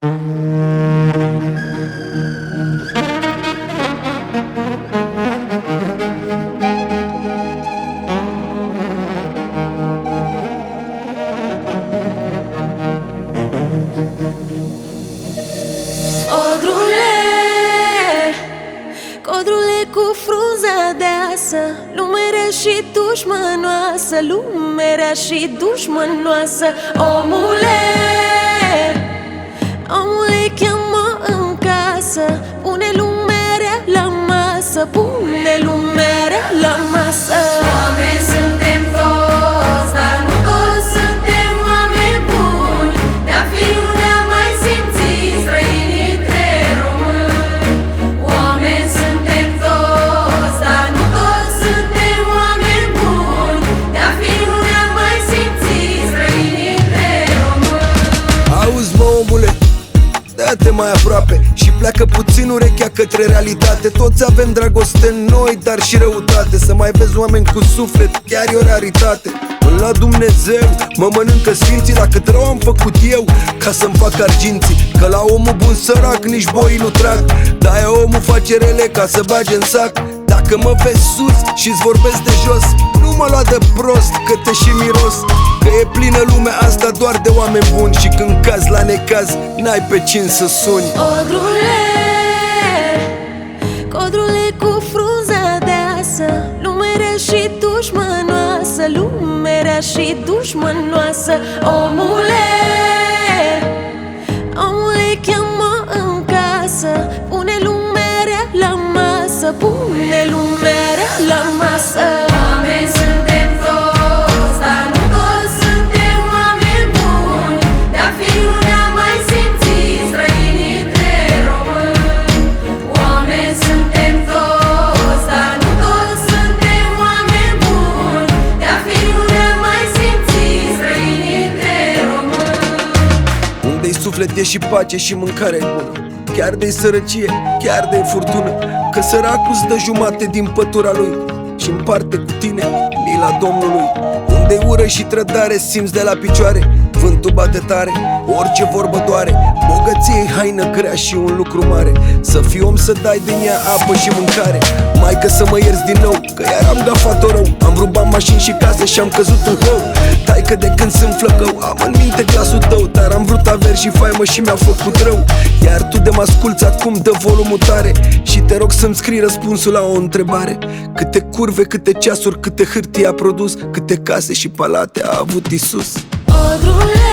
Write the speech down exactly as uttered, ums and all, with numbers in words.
Codrule, codrule cu frunza deasă, lumea rea și dușmănoasă, lumea rea și dușmănoasă. Omule, omule, cheamă în casă, pune lumea rea la masă, pune lumea rea la masă. Oameni suntem toți, dar nu toți suntem oameni buni. De-a fi nu ne-a mai simțit străinii între români. Oameni suntem toți, dar nu toți suntem oameni buni. De-a fi nu ne-a mai simțit străinii între români. Auzi, mă, omule, dă-te mai aproape și pleacă puțin urechea către realitate. Toți avem dragoste în noi, dar și răutate. Să mai vezi oameni cu suflet, chiar e o raritate. Până la Dumnezeu mă mănâncă sfinții, la cât rău am făcut eu ca să-mi fac arginții. Că la omul bun sărac nici boii nu trag, de-aia omul face rele ca să bage în sac. Dacă mă vezi sus și-ți vorbesc de jos, nu mă lua de prost, că te și miros. Că e plină lumea asta doar de oameni buni, și când cazi la necaz, n-ai pe cine să suni. Codrule, codrule cu frunza deasă, lumea rea și dușmănoasă, lumea rea și dușmănoasă. Omule, omule, cheamă în casă, pune lumea rea la masă, pune lumea rea la masă. Oameni suntem toți, dar nu toți suntem oameni buni. De-a fi nu ne-a mai simțit străinii între români. Oameni suntem toți, dar nu toți suntem oameni buni. De-a fi nu ne-a mai simțit străinii între români. Unde-i suflet e și pace și mâncare bună, chiar de-i sărăcie, chiar de-i furtună. Că săracul-ți dă jumate din pătura lui și împarte cu tine mila Domnului. Unde-i ură și trădare simți de la picioare, vântul bate tare, orice vorbă doare. Bogăție-i haină grea și un lucru mare, să fii om să dai din ea apă și mâncare. Mai că să mă ierți din nou, că iar am gafat-o rău. Am rubat mașini și case și am căzut în hău. Taică de când sunt flăcău, am în minte glasul tău, dar am vrut averi și faimă și mi-a făcut rău. Iar tu de mă asculți acum, dă volumul tare și te rog să-mi scrii răspunsul la o întrebare. Câte curve, câte ceasuri, câte hârtie a produs, câte case și palate a avut Iisus? Codrule,